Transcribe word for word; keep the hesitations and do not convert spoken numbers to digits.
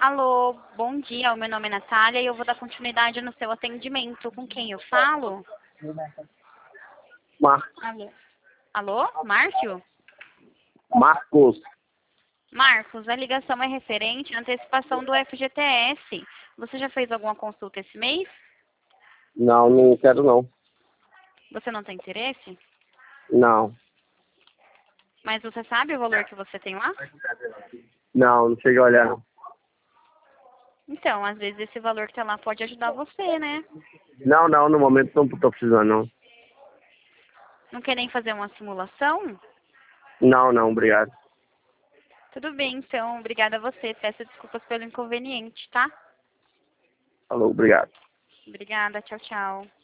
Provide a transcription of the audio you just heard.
Alô, bom dia, o meu nome é Natália e eu vou dar continuidade no seu atendimento. Com quem eu falo? Marcos. Alô? Alô, Márcio? Marcos. Marcos, a ligação é referente à antecipação do F G T S. Você já fez alguma consulta esse mês? Não, não quero não. Você não tem interesse? Não. Mas você sabe o valor que você tem lá? Não, não cheguei a olhar não. Então, às vezes esse valor que está lá pode ajudar você, né? Não, não, no momento não tô precisando não. Não quer nem fazer uma simulação? Não, não, obrigado. Tudo bem, então. Obrigada a você. Peço desculpas pelo inconveniente, tá? Falou, obrigado. Obrigada. Tchau, tchau.